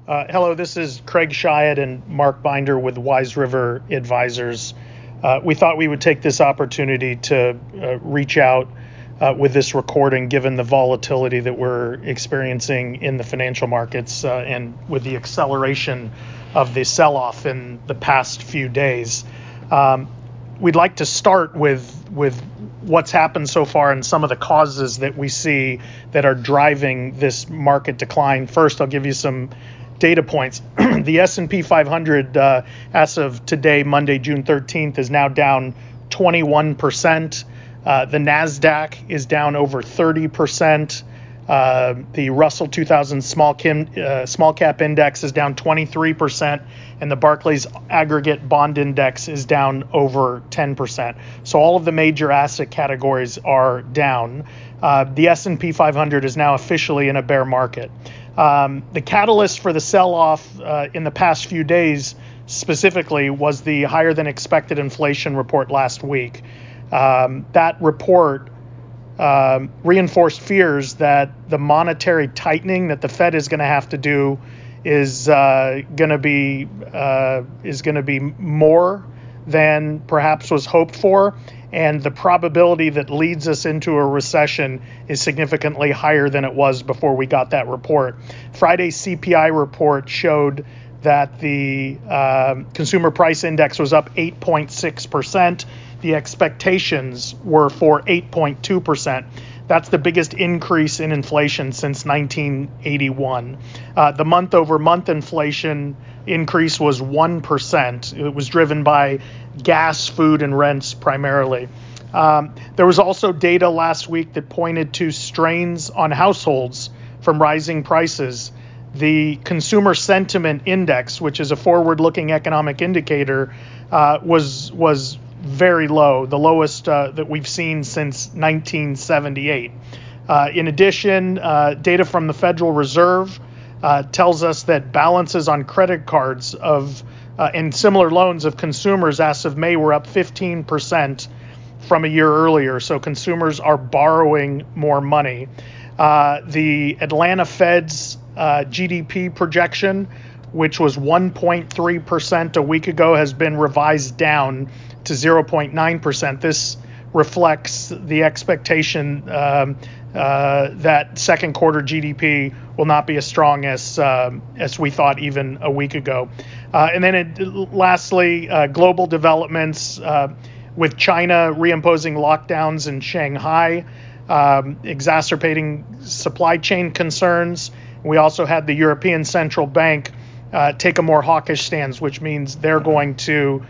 Hello, this is Craig Shyatt and Mark Binder with Wise River Advisors. We thought we would take this opportunity to reach out with this recording, given the volatility that we're experiencing in the financial markets and with the acceleration of the sell-off in the past few days. We'd like to start with what's happened so far and some of the causes that we see that are driving this market decline. First, I'll give you some data points. The S&P 500 as of today, Monday, June 13th, is now down 21%. The NASDAQ is down over 30%. The Russell 2000 small cap index is down 23%, and the Barclays aggregate bond index is down over 10%. So all of the major asset categories are down. The S&P 500 is now officially in a bear market. The catalyst for the sell-off in the past few days specifically was the higher than expected inflation report last week. That report reinforced fears that the monetary tightening that the Fed is going to have to do is going to be more than perhaps was hoped for, and the probability that leads us into a recession is significantly higher than it was before we got that report. Friday's CPI report showed that the consumer price index was up 8.6%. The expectations were for 8.2%. That's the biggest increase in inflation since 1981. The month-over-month inflation increase was 1%. It was driven by gas, food, and rents primarily. There was also data last week that pointed to strains on households from rising prices. The Consumer Sentiment Index, which is a forward-looking economic indicator, was very low, the lowest that we've seen since 1978. In addition, data from the Federal Reserve tells us that balances on credit cards and similar loans of consumers as of May were up 15% from a year earlier. So consumers are borrowing more money. The Atlanta Fed's GDP projection, which was 1.3% a week ago, has been revised down to 0.9%. This reflects the expectation that second quarter GDP will not be as strong as we thought even a week ago. And then lastly, global developments with China reimposing lockdowns in Shanghai, exacerbating supply chain concerns. We also had the European Central Bank take a more hawkish stance, which means they're going to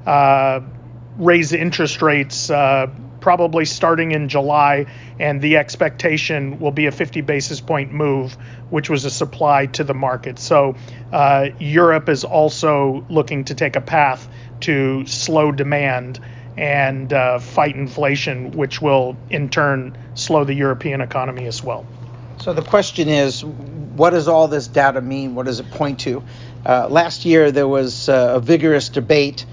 raise interest rates probably starting in July, and the expectation will be a 50 basis point move, which was a supply to the market. So Europe is also looking to take a path to slow demand and fight inflation, which will in turn slow the European economy as well. So the question is, what does all this data mean? What does it point to? Last year, there was a vigorous debate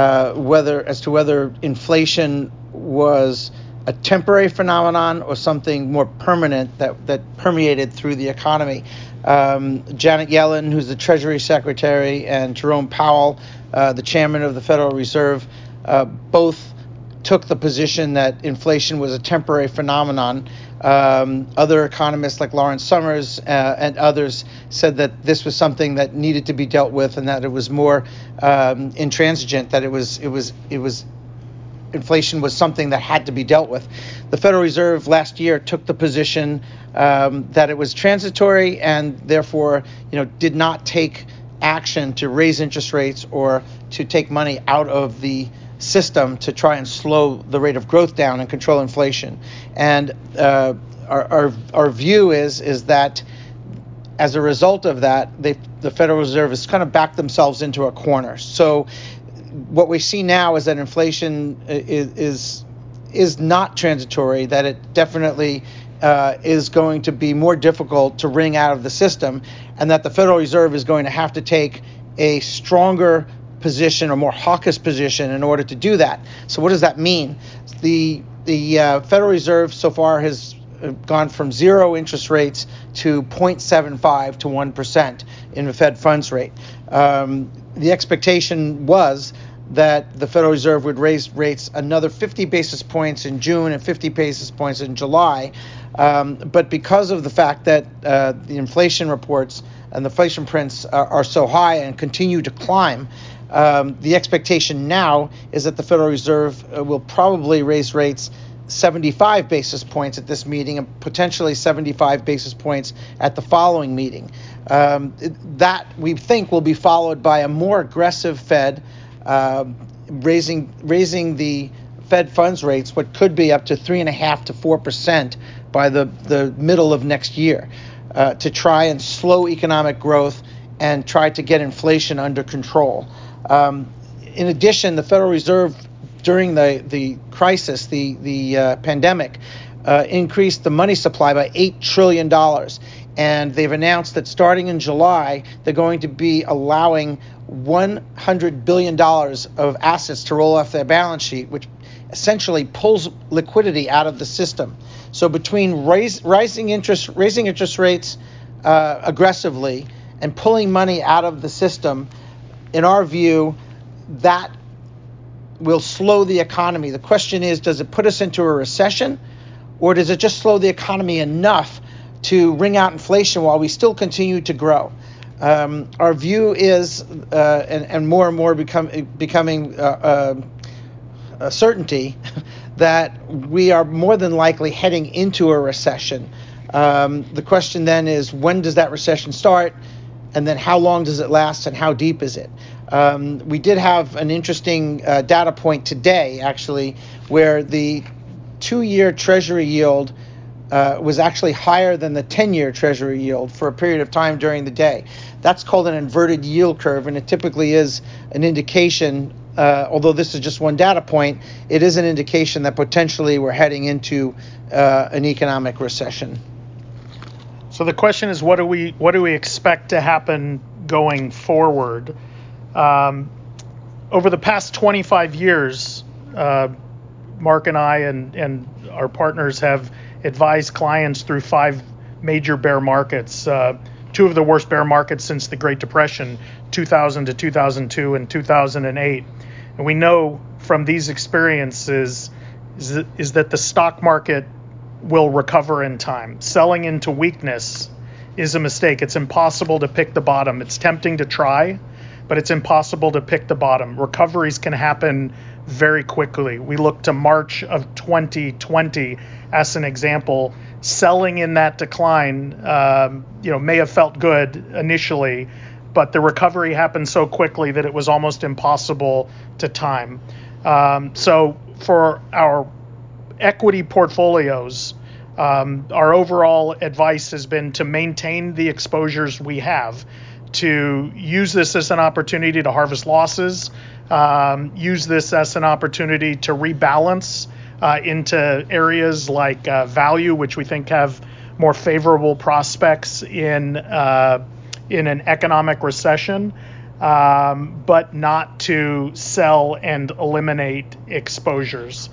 as to whether inflation was a temporary phenomenon or something more permanent that permeated through the economy. Janet Yellen, who's the Treasury Secretary, and Jerome Powell, the chairman of the Federal Reserve, both took the position that inflation was a temporary phenomenon. Other economists like Lawrence Summers and others said that this was something that needed to be dealt with, and that it was more intransigent, that it was inflation was something that had to be dealt with. The Federal Reserve last year took the position that it was transitory and therefore, did not take action to raise interest rates or to take money out of the system to try and slow the rate of growth down and control inflation. And our view is that as a result of that, the Federal Reserve has kind of backed themselves into a corner. So what we see now is that inflation is not transitory, that it definitely is going to be more difficult to wring out of the system, and that the Federal Reserve is going to have to take a stronger position, or more hawkish position, in order to do that. So what does that mean? The Federal Reserve so far has gone from zero interest rates to 0.75 to 1% in the Fed funds rate. The expectation was that the Federal Reserve would raise rates another 50 basis points in June and 50 basis points in July. But because of the fact that the inflation reports and the inflation prints are so high and continue to climb, the expectation now is that the Federal Reserve will probably raise rates 75 basis points at this meeting and potentially 75 basis points at the following meeting. That we think will be followed by a more aggressive Fed, raising the Fed funds rates, what could be up to 3.5% to 4% by the middle of next year, to try and slow economic growth and try to get inflation under control. In addition, the Federal Reserve during the crisis, the pandemic, increased the money supply by $8 trillion. And they've announced that starting in July, they're going to be allowing $100 billion of assets to roll off their balance sheet, which essentially pulls liquidity out of the system. So between raising interest rates aggressively and pulling money out of the system, in our view, that will slow the economy. The question is, does it put us into a recession, or does it just slow the economy enough to wring out inflation while we still continue to grow? Our view is, and more becoming a certainty, that we are more than likely heading into a recession. The question then is, when does that recession start? And then how long does it last, and how deep is it? We did have an interesting data point today, actually, where the 2-year Treasury yield was actually higher than the 10-year Treasury yield for a period of time during the day. That's called an inverted yield curve, and it typically is an indication, although this is just one data point, it is an indication that potentially we're heading into an economic recession. So the question is, what do we expect to happen going forward? Over the past 25 years, Mark and I and our partners have advised clients through 5 major bear markets, 2 of the worst bear markets since the Great Depression, 2000 to 2002 and 2008. And we know from these experiences is that the stock market will recover in time. Selling into weakness is a mistake. It's impossible to pick the bottom. It's tempting to try, but it's impossible to pick the bottom. Recoveries can happen very quickly. We look to March of 2020 as an example. Selling in that decline, may have felt good initially, but the recovery happened so quickly that it was almost impossible to time. So for our equity portfolios, our overall advice has been to maintain the exposures we have, to use this as an opportunity to harvest losses, use this as an opportunity to rebalance into areas like value, which we think have more favorable prospects in an economic recession, but not to sell and eliminate exposures.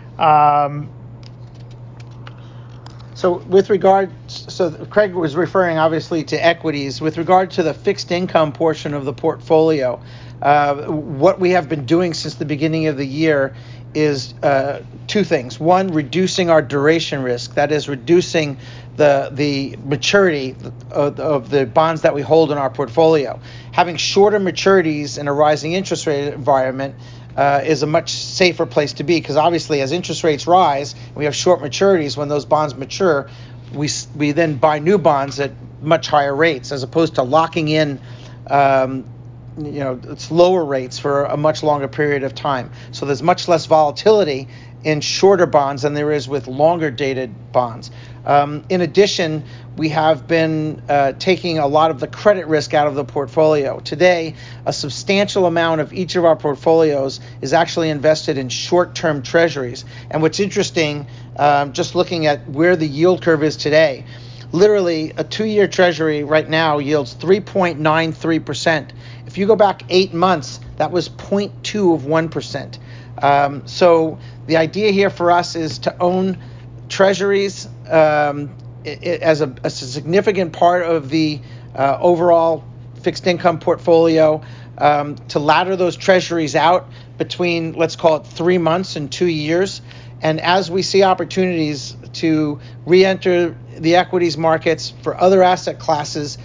So Craig was referring obviously to equities. With regard to the fixed income portion of the portfolio, what we have been doing since the beginning of the year is 2 things. One, reducing our duration risk. That is, reducing the maturity of the bonds that we hold in our portfolio. Having shorter maturities in a rising interest rate environment is a much safer place to be, because obviously as interest rates rise, we have short maturities. When those bonds mature, we then buy new bonds at much higher rates, as opposed to locking in it's lower rates for a much longer period of time. So there's much less volatility in shorter bonds than there is with longer dated bonds. In addition, we have been taking a lot of the credit risk out of the portfolio. Today, a substantial amount of each of our portfolios is actually invested in short-term treasuries. And what's interesting, just looking at where the yield curve is today, literally a 2-year treasury right now yields 3.93%. If you go back 8 months, that was 0.2 of 1%. So the idea here for us is to own treasuries as a significant part of the overall fixed income portfolio, to ladder those treasuries out between, let's call it 3 months and 2 years. And as we see opportunities to re-enter the equities markets for other asset classes,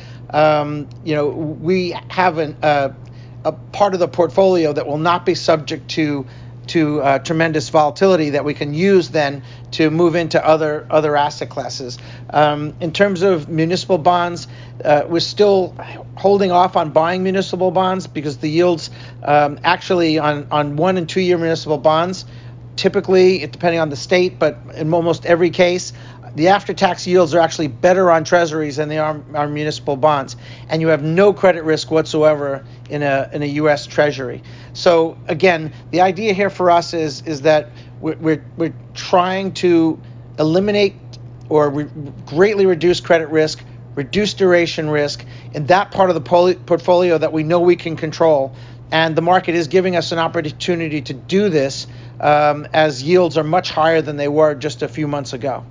we have a part of the portfolio that will not be subject to tremendous volatility that we can use then to move into other asset classes. In terms of municipal bonds, we're still holding off on buying municipal bonds because the yields actually on 1 and 2 year municipal bonds, typically, depending on the state, but in almost every case, the after-tax yields are actually better on treasuries than they are on municipal bonds, and you have no credit risk whatsoever in a U.S. Treasury. So again, the idea here for us is that we're trying to eliminate or greatly reduce credit risk, reduce duration risk in that part of the portfolio that we know we can control, and the market is giving us an opportunity to do this as yields are much higher than they were just a few months ago.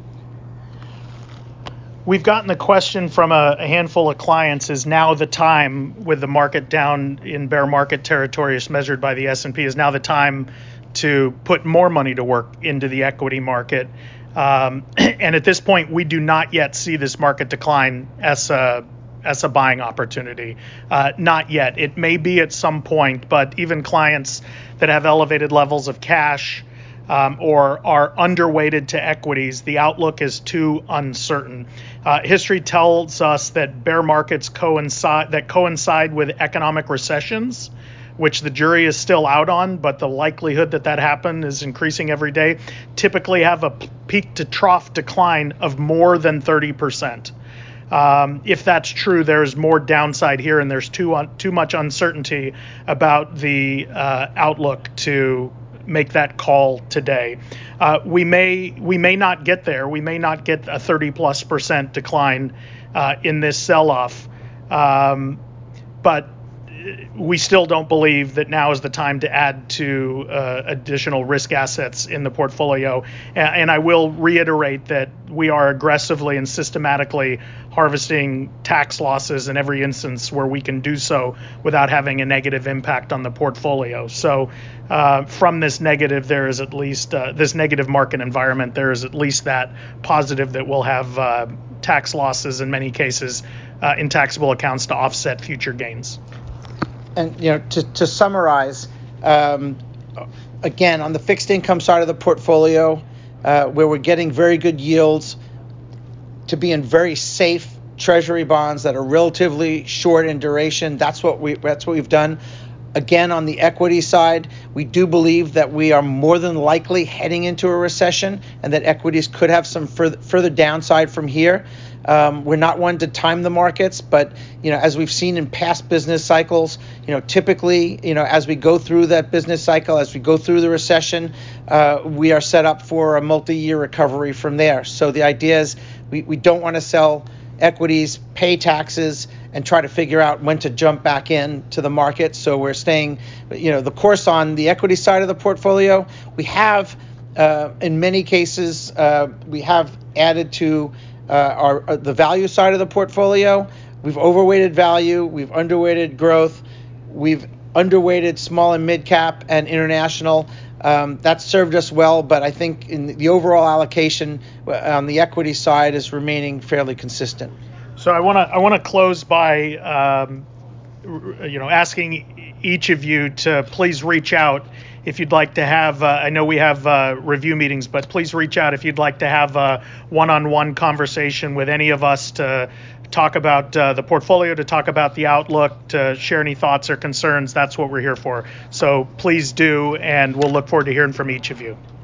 We've gotten the question from a handful of clients, is now the time, with the market down in bear market territory as measured by the S&P, is now the time to put more money to work into the equity market. And at this point, we do not yet see this market decline as a buying opportunity. Not yet. It may be at some point, but even clients that have elevated levels of cash or are underweighted to equities, the outlook is too uncertain. History tells us that bear markets coincide with economic recessions, which the jury is still out on, but the likelihood that happens is increasing every day, typically have a peak to trough decline of more than 30%. If that's true, there's more downside here, and there's too much uncertainty about the outlook to make that call today. We may not get there. We may not get a 30+% decline in this sell-off, but we still don't believe that now is the time to add to additional risk assets in the portfolio. And I will reiterate that we are aggressively and systematically harvesting tax losses in every instance where we can do so without having a negative impact on the portfolio. So from this negative, there is at least this negative market environment, there is at least that positive that we'll have tax losses in many cases in taxable accounts to offset future gains. And to summarize, again, on the fixed income side of the portfolio, where we're getting very good yields, to be in very safe treasury bonds that are relatively short in duration, that's what we've done. Again, on the equity side, we do believe that we are more than likely heading into a recession, and that equities could have some further downside from here. We're not one to time the markets, but as we've seen in past business cycles, typically, as we go through that business cycle, as we go through the recession, we are set up for a multi-year recovery from there. So the idea is we don't want to sell equities, pay taxes, and try to figure out when to jump back into the market. So we're staying, the course on the equity side of the portfolio. We have, in many cases, we have added to the value side of the portfolio. We've overweighted value, we've underweighted growth, we've underweighted small and mid cap and international. That's served us well, but I think in the overall allocation on the equity side is remaining fairly consistent. So I want to close by asking each of you to please reach out if you'd like to have, I know we have review meetings, but please reach out if you'd like to have a one-on-one conversation with any of us to talk about the portfolio, to talk about the outlook, to share any thoughts or concerns. That's what we're here for. So please do, and we'll look forward to hearing from each of you.